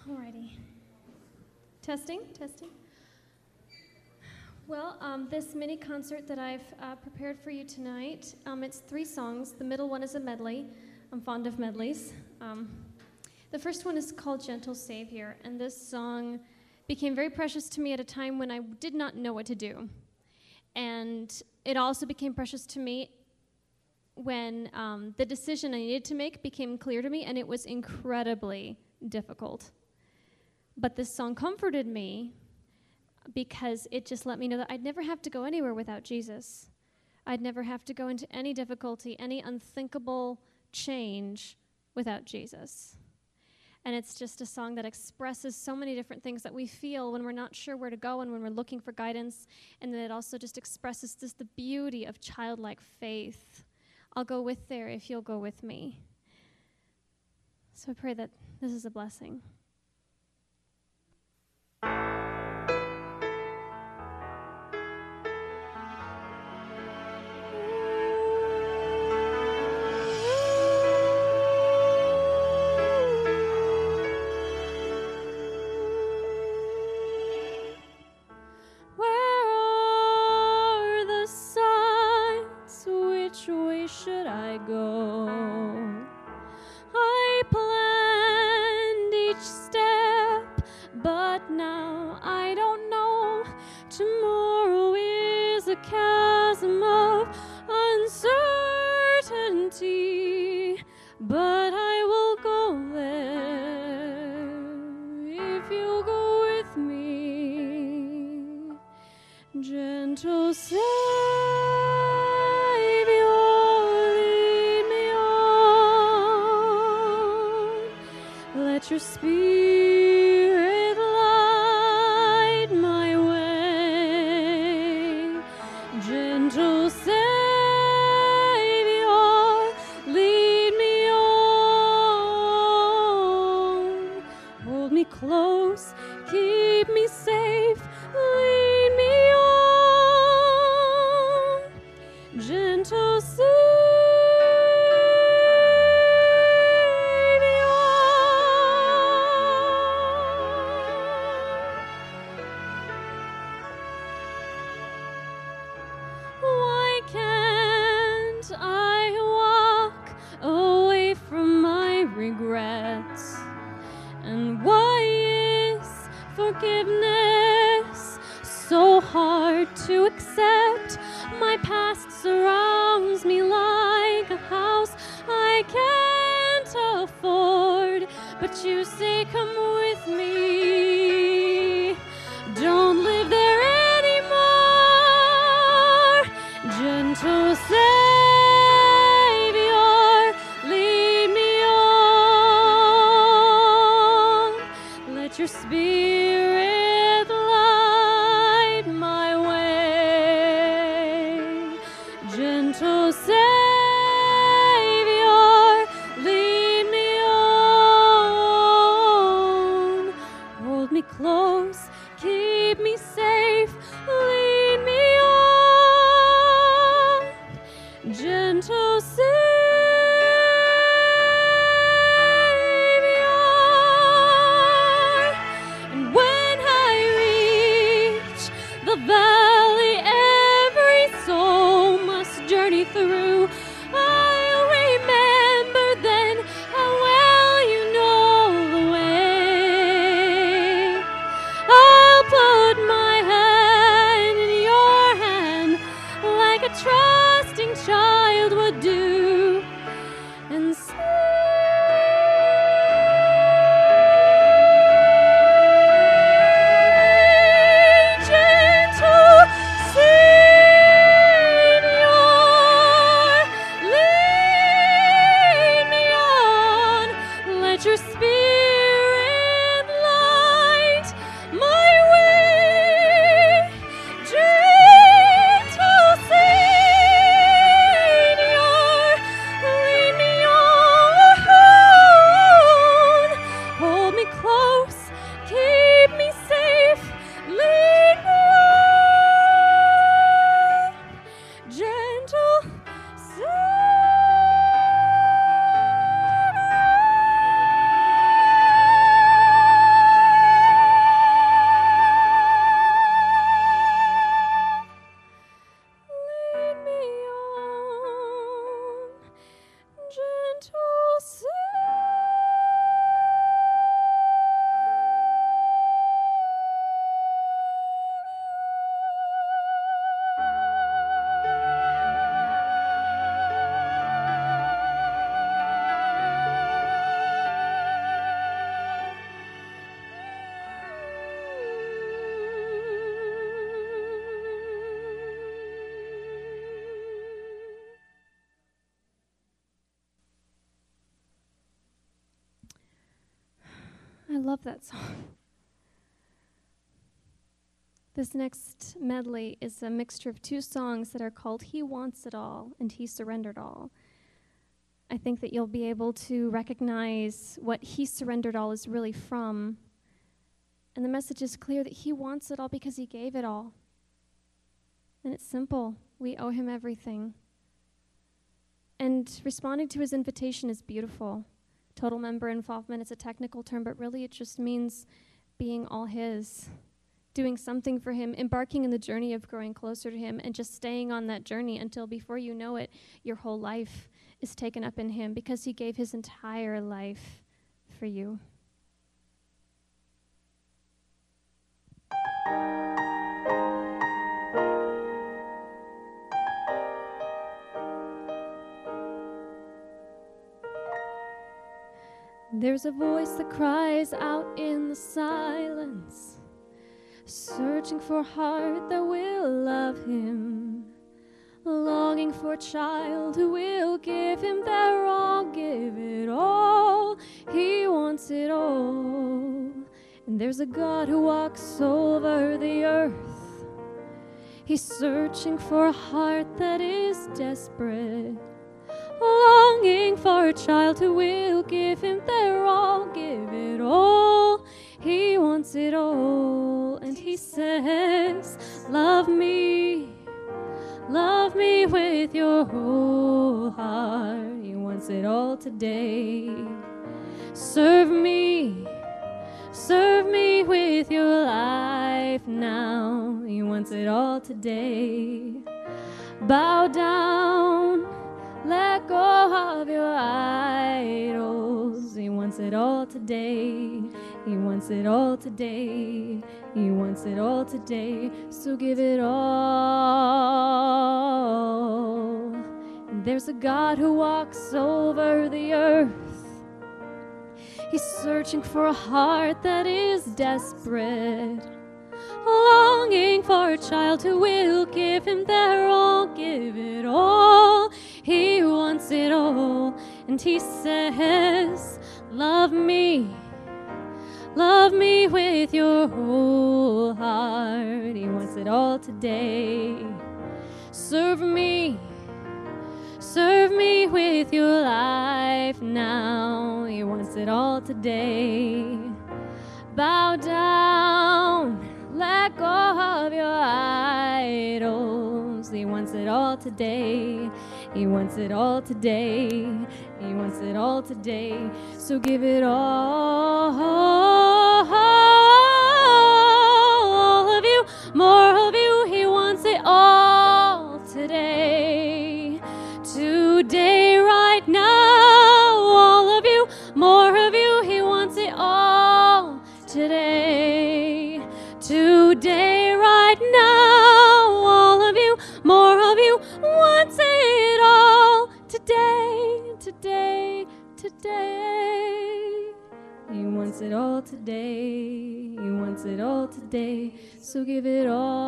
Alrighty. Testing. Well, this mini concert that I've prepared for you tonight, it's 3 songs. The middle one is a medley. I'm fond of medleys. The first one is called Gentle Savior, and this song became very precious to me at a time when I did not know what to do. And it also became precious to me when the decision I needed to make became clear to me, and it was incredibly difficult. But this song comforted me because it just let me know that I'd never have to go anywhere without Jesus. I'd never have to go into any difficulty, any unthinkable change without Jesus. And it's just a song that expresses so many different things that we feel when we're not sure where to go and when we're looking for guidance. And then it also just expresses just the beauty of childlike faith. I'll go with there if you'll go with me. So I pray that this is a blessing. Should I go? I planned each step, but now I don't know. Tomorrow is a chasm of uncertainty, but I will go there if you go with me. Gentle Savior, let your spirit light my way. Gentle Savior, lead me on. Hold me close, keep me safe, lead me on. Gentle Savior, regrets? And why is forgiveness so hard to accept? My past surrounds me like a house I can't afford, but you say come with me. Don't live there anymore. Gentle Savior, your spirit light my way. Gentle Savior, lead me on. Hold me close, keep me safe, lead me on. Gentle Savior, valley every soul must journey through, I'll remember then how well you know the way. I'll put my love that song. This next medley is a mixture of two songs that are called He Wants It All and He Surrendered All. I think that you'll be able to recognize what He Surrendered All is really from. And the message is clear that He wants it all because He gave it all. And it's simple. We owe Him everything. And responding to His invitation is beautiful. Total member involvement is a technical term, but really it just means being all His, doing something for Him, embarking in the journey of growing closer to Him, and just staying on that journey until before you know it, your whole life is taken up in Him because He gave His entire life for you. There's a voice that cries out in the silence, searching for a heart that will love Him, longing for a child who will give Him their all, give it all. He wants it all. And there's a God who walks over the earth. He's searching for a heart that is desperate, longing for a child who will give Him their all, give it all. He wants it all. And He says, love me with your whole heart. He wants it all today. Serve me with your life now. He wants it all today. Bow down, let go of your idols. He wants it all today. He wants it all today. He wants it all today. So give it all. And there's a God who walks over the earth. He's searching for a heart that is desperate, longing for a child who will give Him their all, give it all. He wants it all. And He says, love me with your whole heart. He wants it all today. Serve me with your life now. He wants it all today. Bow down, let go of your idols. He wants it all today. He wants it all today. He wants it all today. So give it all of you, more of you. He wants it all today. Today, right now, all of you, more of you. He wants it all today. Today, right now, all of you, more of you, wants it all today, today, today. He wants it all today. He wants it all today. So give it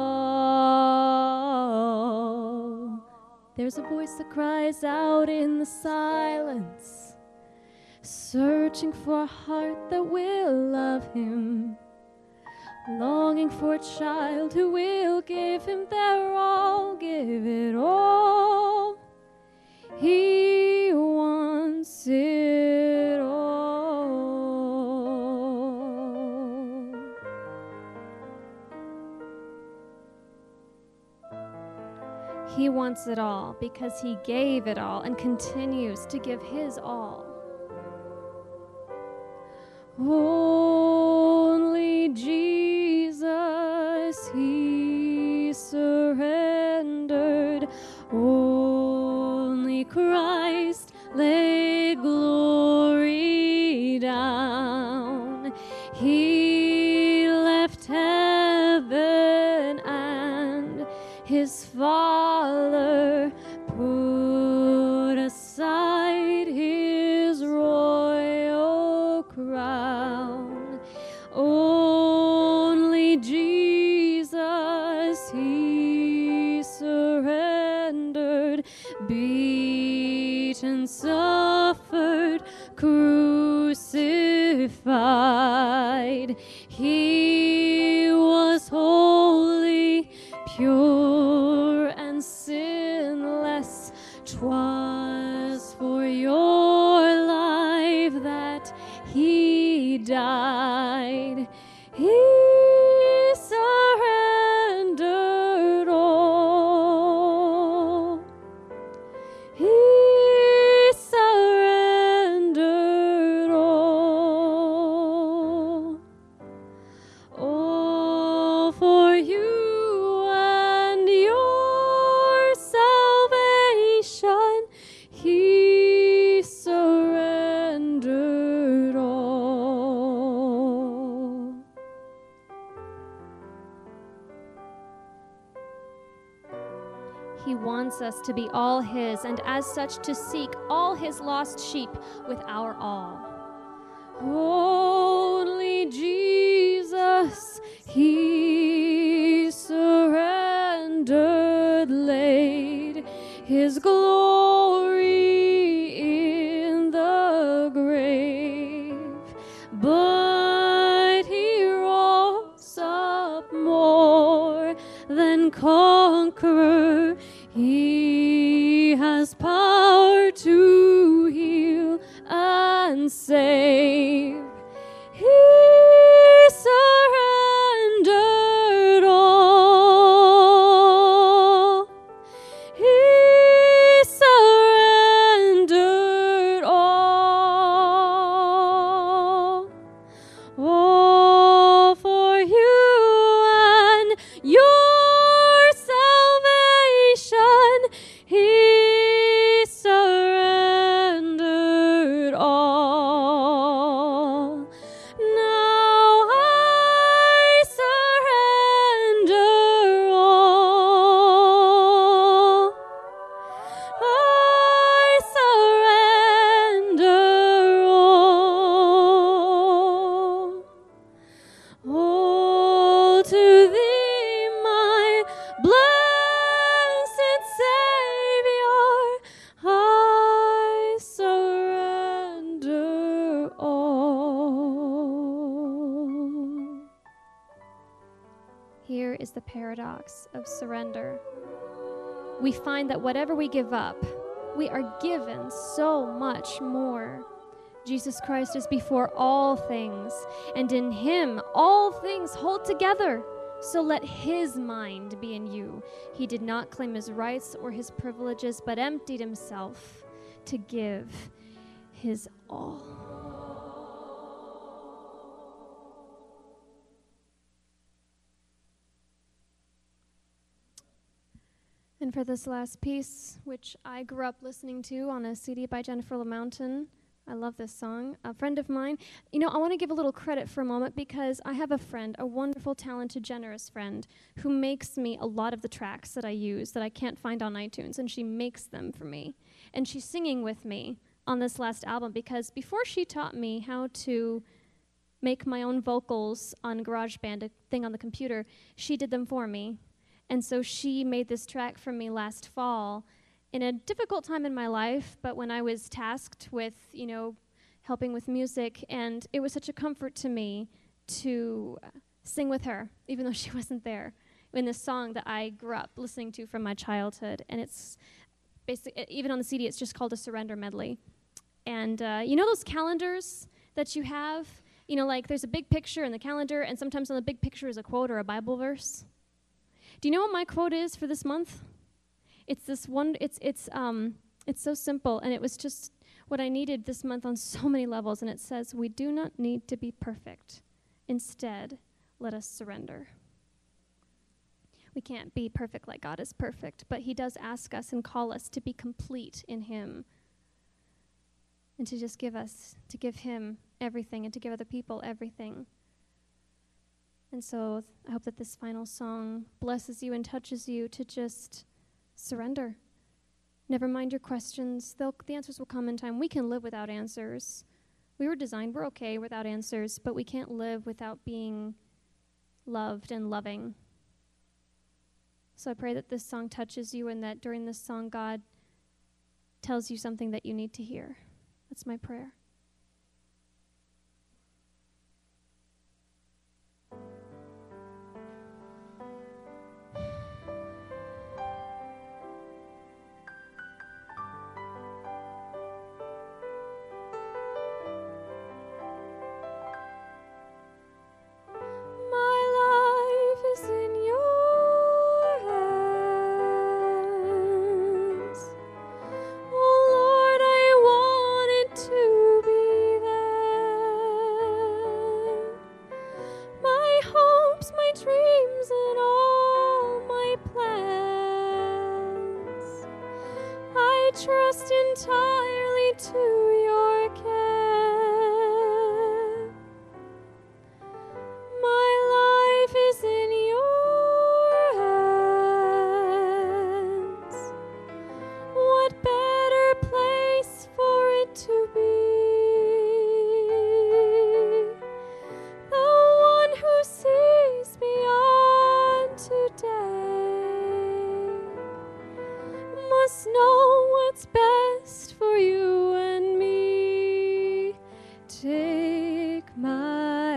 all. There's a voice that cries out in the silence, searching for a heart that will love Him, longing for a child who will give Him their all, give it all. He wants it all. He wants it all because He gave it all and continues to give His all. Only Jesus, He surrendered. Only Christ laid glory down. He left heaven and His Father put aside His royal crown. Only Jesus, He surrendered, beaten, suffered, crucified. died. He was holy, pure, and sinless. 'Twas for your life that he died. He surrendered all. He surrendered all. All for you and your salvation. He surrendered all. He wants us to be all his, and as such to seek all his lost sheep with our all. Only Jesus, he surrendered, laid his glory in the grave, but he rose up more than conqueror. He has power to heal and save. He surrendered all. He surrendered all. All for you and your salvation. He surrendered all. Now I surrender all. I surrender all. All to thee, my blessed Savior, I surrender all. Here is the paradox of surrender. We find that whatever we give up, we are given so much more. Jesus Christ is before all things, and in him all things hold together. So let his mind be in you. He did not claim his rights or his privileges, but emptied himself to give his all. And for this last piece, which I grew up listening to on a CD by Jennifer LaMountain, I love this song. A friend of mine, I want to give a little credit for a moment because I have a friend, a wonderful, talented, generous friend who makes me a lot of the tracks that I use that I can't find on iTunes, and she makes them for me. And she's singing with me on this last album because before she taught me how to make my own vocals on GarageBand, a thing on the computer, she did them for me. And so she made this track for me last fall in a difficult time in my life, but when I was tasked with, helping with music, and it was such a comfort to me to sing with her, even though she wasn't there, in this song that I grew up listening to from my childhood. And it's basically, even on the CD, it's just called a Surrender Medley. And those calendars that you have, like there's a big picture in the calendar, and sometimes on the big picture is a quote or a Bible verse. Do you know what my quote is for this month? It's this one. It's so simple, and it was just what I needed this month on so many levels. And it says, "We do not need to be perfect. Instead, let us surrender." We can't be perfect like God is perfect, but he does ask us and call us to be complete in him, and to just give him everything, and to give other people everything. And so I hope that this final song blesses you and touches you to just surrender. Never mind your questions. The answers will come in time. We can live without answers. We're okay without answers, but we can't live without being loved and loving. So I pray that this song touches you, and that during this song, God tells you something that you need to hear. That's my prayer. trust entirely to your care. My life is in your hands. What better place for it to be? The one who sees beyond today must know what's best for you and me. Take my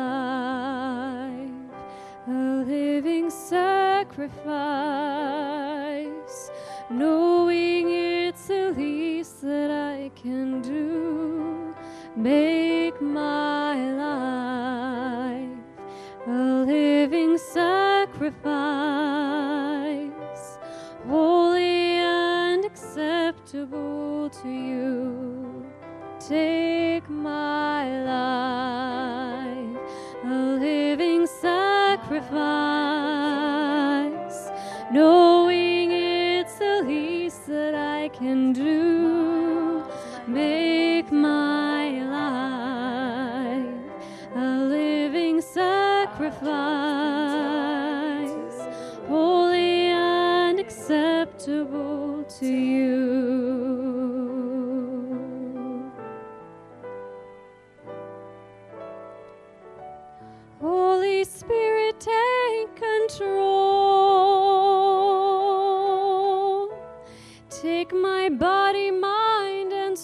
life, a living sacrifice, knowing it's the least that I can do. Make my life a living sacrifice, holy and acceptable to you. Take my life, a living sacrifice, knowing it's the least that I can do. Make my life a living sacrifice, holy and acceptable to you. Holy Spirit, take control. Take my body, mind, and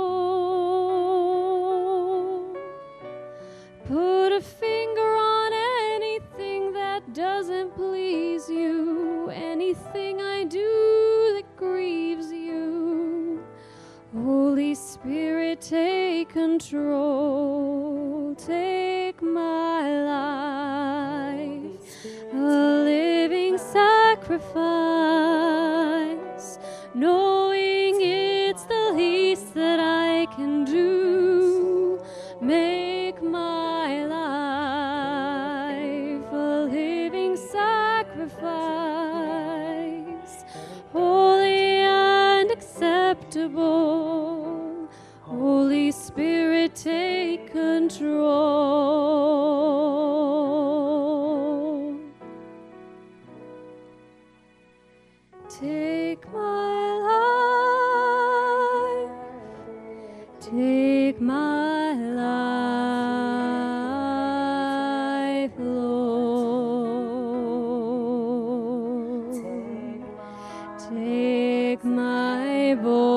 soul. Put a finger on anything that doesn't please you, anything I do that grieves you. Holy Spirit, take control. Take my life, a living sacrifice, knowing it's the least that I can do. Make my life a living sacrifice, holy and acceptable. Holy Spirit, take control. Take my life, take my life, Lord. Take my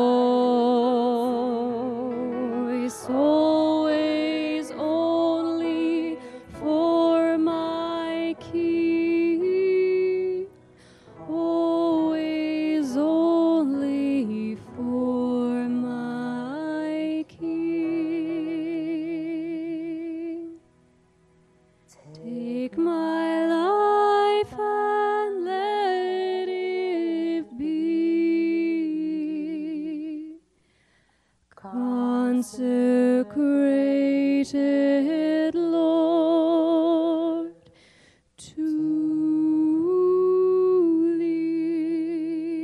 voice, always only for my King, always only for my King. Take my life and let it be consecrated, Lord, to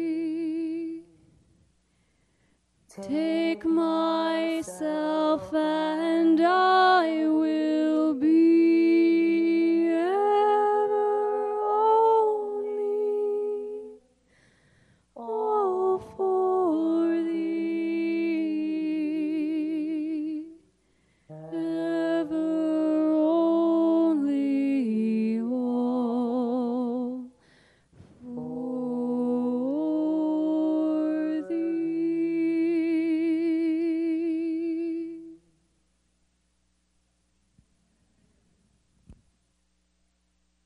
Thee. Take myself